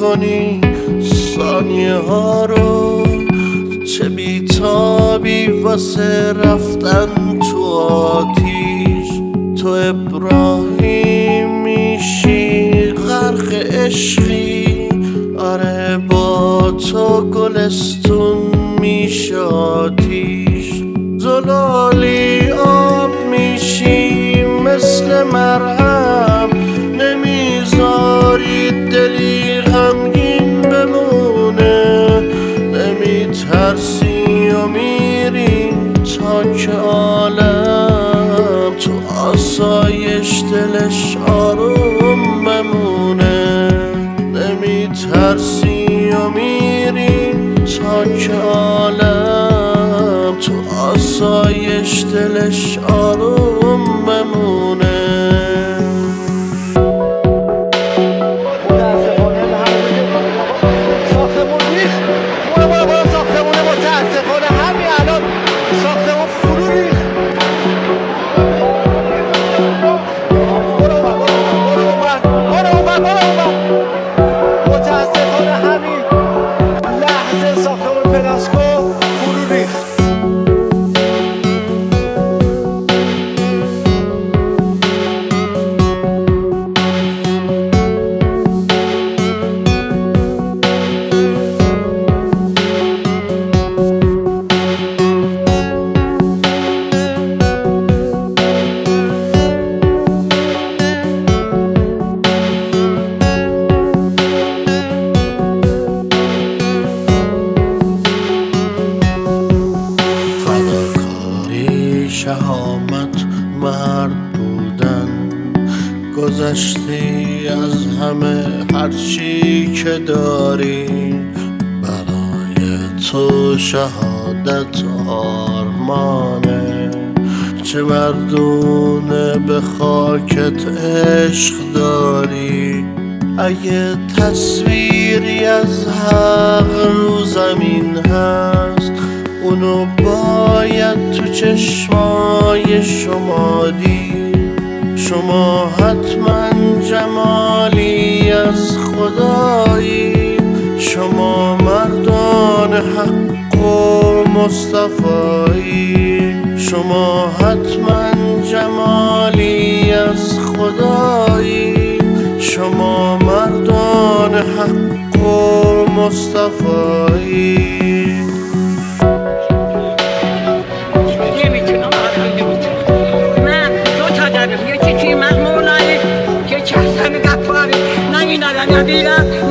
کنی ثانیه ها رو، چه بیتابی واسه رفتن تو آتیش. تو ابراهیم میشی غرق عشقی، آره با تو گلستون میشه آتیش. زلالی آب میشی مثل مرهم، نمیذاری دلی غمگین بمونه. نمیترسی و میری تا که عالم تو آسایش دلش آروم بمونه. نمیترسی و میری تا که عالم تو آسایش دلش آروم بمونه. شهامت مرد بودن، گذشتی از همه هرچی که داری. برای تو شهادت آرمانه، چه مردونه به خاکت عشق داری. اگه تصویری از حق رو زمین هست، اونو باید تو چشمای شما دید. شما حتما جمالی از خدایی، شما مردان حق و مصطفایی. شما حتما جمالی از خدایی، شما مردان حق و مصطفایی. یکی محمولایی، یکی حسن گفاری، نمیدارم